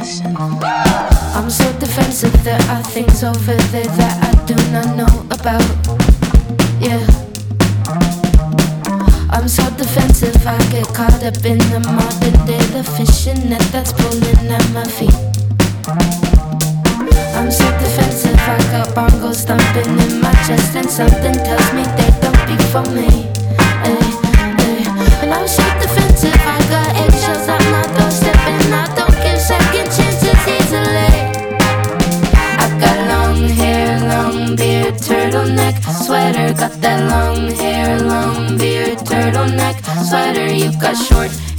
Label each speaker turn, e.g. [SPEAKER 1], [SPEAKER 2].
[SPEAKER 1] I'm so defensive, there are things over there that I do not know about. Yeah, I'm so defensive, I get caught up in the modern day, the fishing net that's pulling at my feet. I'm so defensive, I got bongos thumping in my chest, and something tells me they don't be for me. Ay, ay. And I'm so defensive, I got eggshells at my doorstep, and I don't give second chances easily. I got long hair, long beard, turtleneck, sweater. Got that long hair, long beard, turtleneck, sweater. You got short